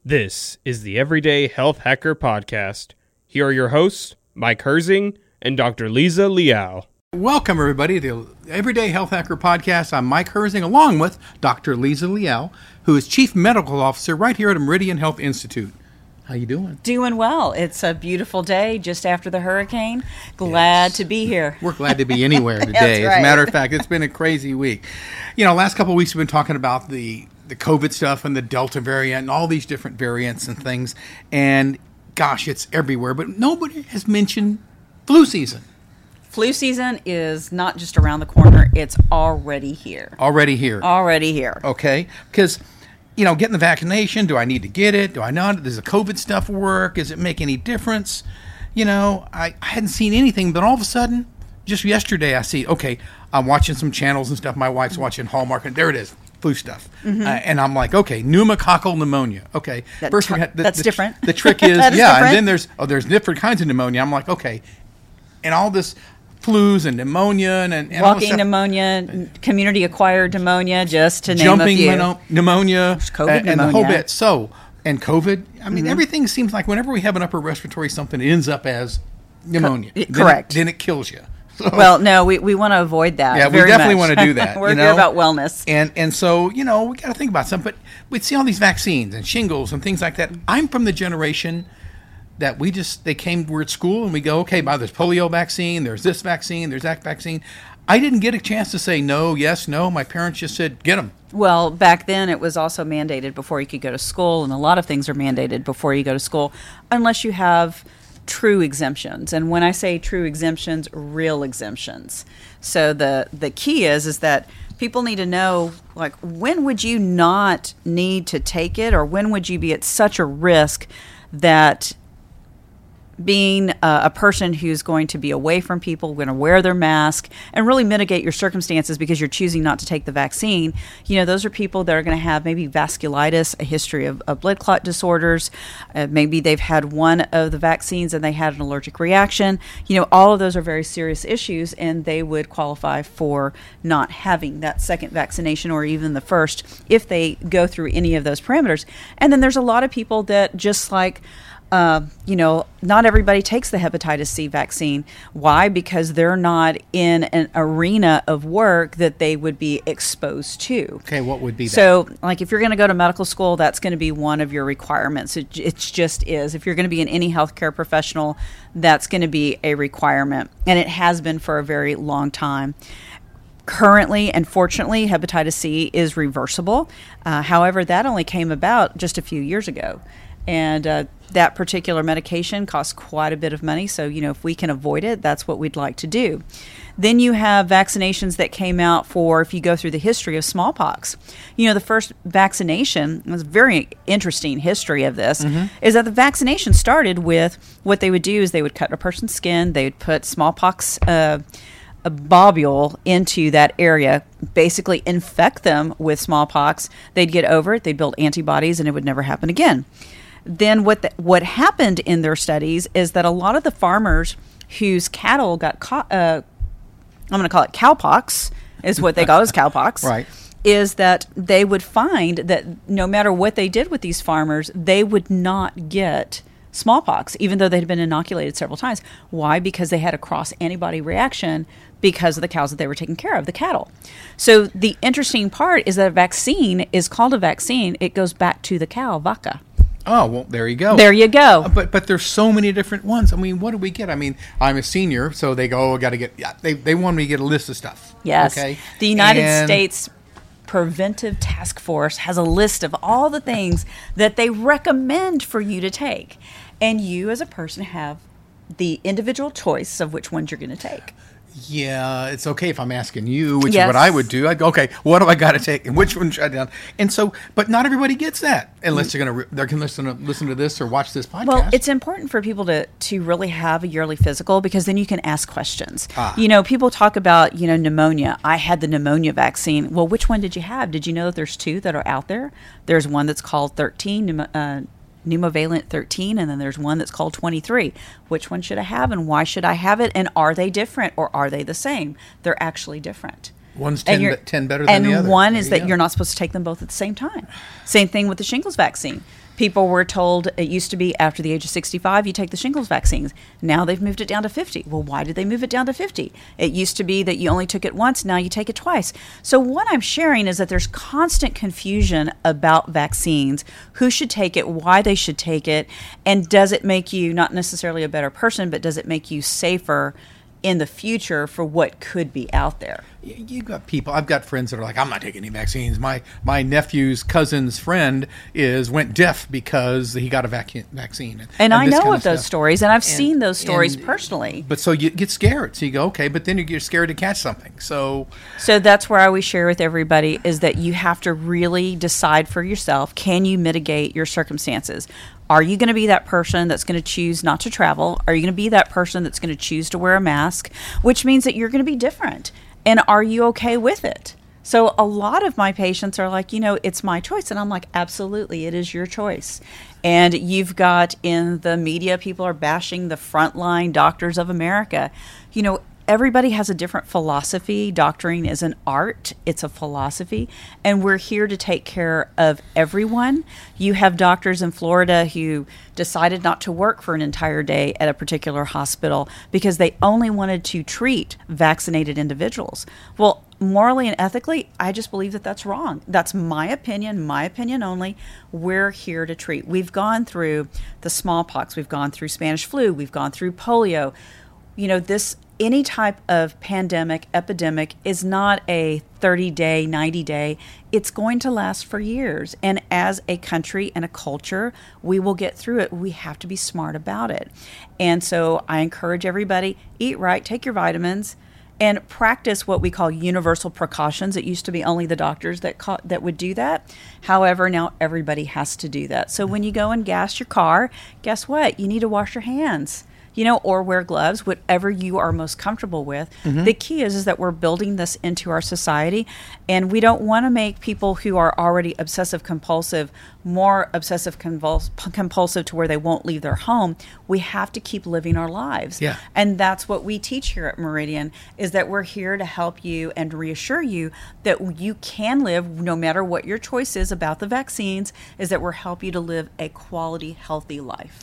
This is the Everyday Health Hacker Podcast. Here are your hosts, Mike Herzing and Dr. Lisa Liao. Welcome, everybody, to the Everyday Health Hacker Podcast. I'm Mike Herzing, along with Dr. Lisa Liao, who is Chief Medical Officer right here at Meridian Health Institute. How you doing? Doing well. It's a beautiful day just after the hurricane. Glad to be here. We're glad to be anywhere today. Right. As a matter of fact, it's been a crazy week. You know, last couple of weeks we've been talking about the COVID stuff and the Delta variant and all these different variants and things. And gosh, it's everywhere. But nobody has mentioned flu season. Flu season is not just around the corner. It's already here. Already here. Okay. Because, you know, getting the vaccination, do I need to get it? Do I not? Does the COVID stuff work? Does it make any difference? You know, I hadn't seen anything, but all of a sudden, just yesterday I see, okay, I'm watching some channels and stuff. My wife's watching Hallmark, and there it is. Flu stuff. Mm-hmm. And I'm like, okay, pneumococcal pneumonia. Okay. First we had that's different. The trick is, yeah, different. And then there's different kinds of pneumonia. I'm like, okay. And all this flus and pneumonia and walking pneumonia, community-acquired pneumonia, just to name a few. Jumping pneumonia, COVID and the whole pneumonia. bit. So, and COVID, I mean, everything seems like whenever we have an upper respiratory something, it ends up as pneumonia. Correct. Then it kills you. So, well, no, we want to avoid that. Yeah, very we definitely much. want to do that. We're here about wellness. And so, you know, we got to think about something. But we see all these vaccines and shingles and things like that. I'm from the generation that we're at school and we go, okay, there's polio vaccine, there's this vaccine, there's that vaccine. I didn't get a chance to say no, yes, no. My parents just said, get them. Well, back then it was also mandated before you could go to school, and a lot of things are mandated before you go to school, unless you have true exemptions. And when I say true exemptions, real exemptions. So the key is that people need to know, like, when would you not need to take it, or when would you be at such a risk that being a person who's going to be away from people, going to wear their mask, and really mitigate your circumstances because you're choosing not to take the vaccine. You know, those are people that are going to have maybe vasculitis, a history of blood clot disorders. Maybe they've had one of the vaccines and they had an allergic reaction. You know, all of those are very serious issues, and they would qualify for not having that second vaccination or even the first if they go through any of those parameters. And then there's a lot of people that just like, you know, not everybody takes the hepatitis C vaccine. Why? Because they're not in an arena of work that they would be exposed to. Okay, what would be that? So, like, if you're going to go to medical school, that's going to be one of your requirements. It just is. If you're going to be in any healthcare professional, that's going to be a requirement. And it has been for a very long time. Currently, and fortunately, hepatitis C is reversible. However, that only came about just a few years ago. And that particular medication costs quite a bit of money. So, you know, if we can avoid it, that's what we'd like to do. Then you have vaccinations that came out for, if you go through the history of smallpox. You know, the first vaccination, was a very interesting history of this, is that the vaccination started with what they would do is they would cut a person's skin, they would put smallpox a bobule into that area, basically infect them with smallpox. They'd get over it, they'd build antibodies, and it would never happen again. Then what happened in their studies is that a lot of the farmers whose cattle got caught, I'm going to call it cowpox, is what they call it, is cowpox, right, is that they would find that no matter what they did with these farmers, they would not get smallpox, even though they had been inoculated several times. Why? Because they had a cross antibody reaction because of the cows that they were taking care of, the cattle. So the interesting part is that a vaccine is called a vaccine. It goes back to the cow, vaca. Oh, well, there you go. There you go. But there's so many different ones. I mean, what do we get? I mean, I'm a senior, so they go, I got to get, they want me to get a list of stuff. Yes. Okay. The United States Preventive Task Force has a list of all the things that they recommend for you to take. And you as a person have the individual choice of which ones you're going to take. Yeah, it's okay if I'm asking you, which is what I would do. I'd go, okay, what do I got to take, and which one should I down? And so, but not everybody gets that unless they're going to listen to this or watch this podcast. Well, it's important for people to really have a yearly physical, because then you can ask questions. You know, people talk about, you know, pneumonia. I had the pneumonia vaccine. Well, which one did you have? Did you know that there's two that are out there? There's one that's called Pneumovalent 13, and then there's one that's called 23. Which one should I have, and why should I have it, and are they different, or are they the same? They're actually different. One's 10 better than the other. And one is that you're not supposed to take them both at the same time. Same thing with the shingles vaccine. People were told it used to be after the age of 65, you take the shingles vaccines. Now they've moved it down to 50. Well, why did they move it down to 50? It used to be that you only took it once. Now you take it twice. So what I'm sharing is that there's constant confusion about vaccines, who should take it, why they should take it, and does it make you not necessarily a better person, but does it make you safer in the future for what could be out there? You got people. I've got friends that are like, I'm not taking any vaccines. My nephew's cousin's friend went deaf because he got a vaccine. And I know of those stories, and I've seen those stories personally. But so you get scared. So you go, okay, but then you get scared to catch something. So that's where I always share with everybody is that you have to really decide for yourself, can you mitigate your circumstances? Are you going to be that person that's going to choose not to travel? Are you going to be that person that's going to choose to wear a mask? Which means that you're going to be different. And are you okay with it? So a lot of my patients are like, it's my choice. And I'm like, absolutely, it is your choice. And you've got in the media, people are bashing the frontline doctors of America. Everybody has a different philosophy. Doctoring is an art. It's a philosophy. And we're here to take care of everyone. You have doctors in Florida who decided not to work for an entire day at a particular hospital because they only wanted to treat vaccinated individuals. Well, morally and ethically, I just believe that that's wrong. That's my opinion only. We're here to treat. We've gone through the smallpox. We've gone through Spanish flu. We've gone through polio. Any type of pandemic, epidemic is not a 30-day, 90-day. It's going to last for years. And as a country and a culture, we will get through it. We have to be smart about it. And so I encourage everybody, eat right, take your vitamins, and practice what we call universal precautions. It used to be only the doctors that would do that. However, now everybody has to do that. So when you go and gas your car, guess what? You need to wash your hands. Or wear gloves, whatever you are most comfortable with. Mm-hmm. The key is that we're building this into our society, and we don't want to make people who are already obsessive compulsive more obsessive compulsive to where they won't leave their home. We have to keep living our lives. Yeah. And that's what we teach here at Meridian, is that we're here to help you and reassure you that you can live, no matter what your choice is about the vaccines, is that we're help you to live a quality, healthy life.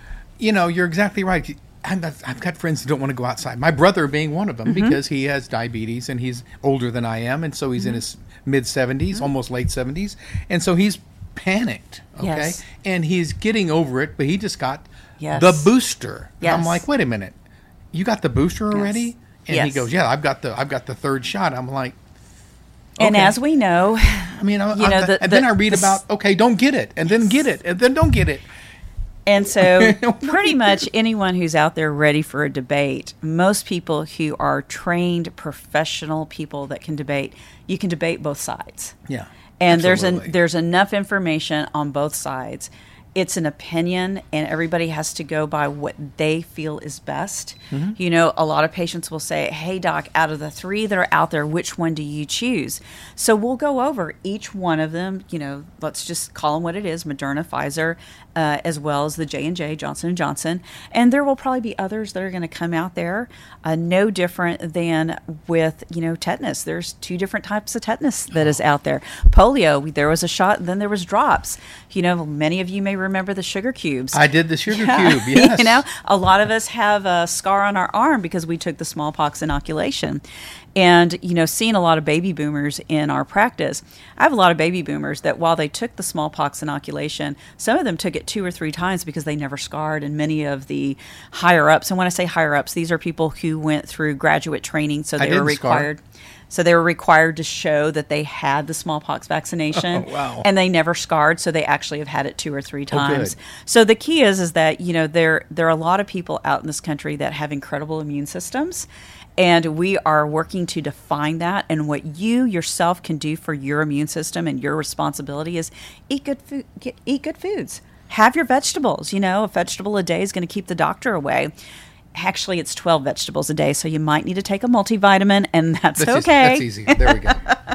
You're exactly right. I've got friends who don't want to go outside. My brother being one of them, mm-hmm. because he has diabetes and he's older than I am. And so he's mm-hmm. in his mid-70s, mm-hmm. almost late 70s. And so he's panicked, okay? Yes. And he's getting over it, but he just got yes. the booster. Yes. I'm like, wait a minute. You got the booster already? Yes. And yes. he goes, yeah, I've got the third shot. I'm like, okay. And as we know, then I read about, okay, don't get it, and then get it, and then don't get it. And so pretty much anyone who's out there ready for a debate, most people who are trained professional people that can debate, you can debate both sides. Yeah. And absolutely. there's enough information on both sides. It's an opinion, and everybody has to go by what they feel is best. Mm-hmm. A lot of patients will say, hey, doc, out of the 3 that are out there, which one do you choose? So we'll go over each one of them. Let's just call them what it is, Moderna, Pfizer, as well as the J&J, Johnson & Johnson. And there will probably be others that are going to come out there, no different than with, tetanus. There's 2 different types of tetanus that is out there. Polio, there was a shot, then there was drops. Many of you may remember the sugar cubes. I did the sugar cube, yes. A lot of us have a scar on our arm because we took the smallpox inoculation. And, seeing a lot of baby boomers in our practice, I have a lot of baby boomers that while they took the smallpox inoculation, some of them took it 2 or 3 times because they never scarred. And many of the higher ups, and when I say higher ups, these are people who went through graduate training, so they were required. So they were required to show that they had the smallpox vaccination. Oh, wow. And they never scarred, so they actually have had it 2 or 3 times. Oh, so the key is that, there are a lot of people out in this country that have incredible immune systems. And we are working to define that. And what you yourself can do for your immune system and your responsibility is eat good food, eat good foods. Have your vegetables. A vegetable a day is going to keep the doctor away. Actually, it's 12 vegetables a day, so you might need to take a multivitamin, and that's okay. That's easy. There we go.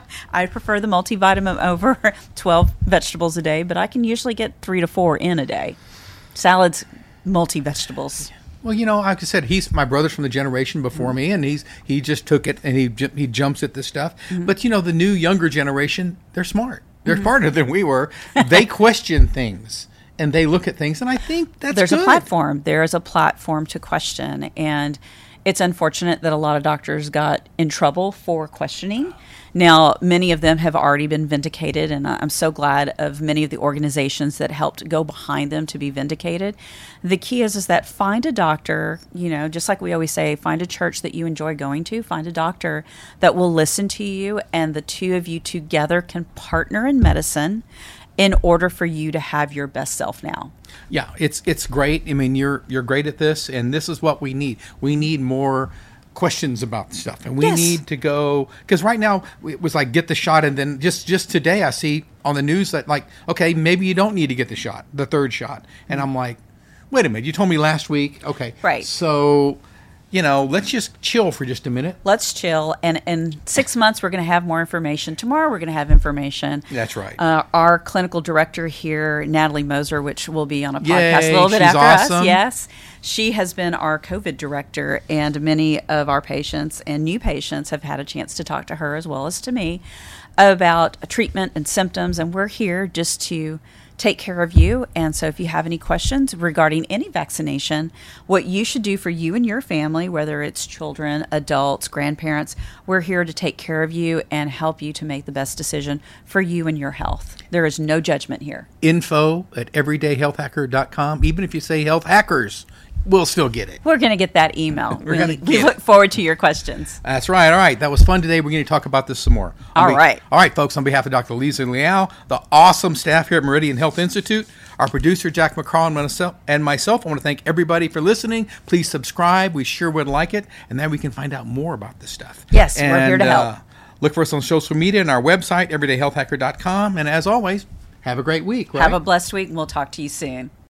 I prefer the multivitamin over 12 vegetables a day, but I can usually get 3 to 4 in a day. Salads, multi-vegetables. Well, like I said, my brother's from the generation before mm-hmm. me, and he just took it, and he jumps at this stuff. Mm-hmm. But, the new, younger generation, they're smart. They're mm-hmm. smarter than we were. They question things. and they look at things, and I think that's There's good. a platform. There is a platform to question, and it's unfortunate that a lot of doctors got in trouble for questioning. Now, many of them have already been vindicated, and I'm so glad of many of the organizations that helped go behind them to be vindicated. The key is that find a doctor, just like we always say, find a church that you enjoy going to, find a doctor that will listen to you, and the two of you together can partner in medicine in order for you to have your best self now. Yeah, it's great. I mean, you're great at this, and this is what we need. We need more questions about stuff, and we need to go, because right now it was like get the shot, and then just today I see on the news that like, okay, maybe you don't need to get the third shot, and I'm like, wait a minute, you told me last week, okay, right? So let's just chill for just a minute. Let's chill, and in 6 months we're going to have more information. Tomorrow we're going to have information. That's right. Our clinical director here, Natalie Moser, which will be on a podcast a little bit she's after awesome. us. Yes, she has been our COVID director, and many of our patients and new patients have had a chance to talk to her as well as to me about treatment and symptoms, and we're here just to take care of you. And so if you have any questions regarding any vaccination, what you should do for you and your family, whether it's children, adults, grandparents, we're here to take care of you and help you to make the best decision for you and your health. There is no judgment here. info@everydayhealthhacker.com. Even if you say health hackers, we'll still get it. We're going to get that email. We look forward to your questions. That's right. All right. That was fun today. We're going to talk about this some more. All right, folks. On behalf of Dr. Lisa Liao, the awesome staff here at Meridian Health Institute, our producer, Jack McCraw, and myself, I want to thank everybody for listening. Please subscribe. We sure would like it. And then we can find out more about this stuff. Yes, we're here to help. Look for us on social media and our website, everydayhealthhacker.com. And as always, have a great week. Right? Have a blessed week, and we'll talk to you soon.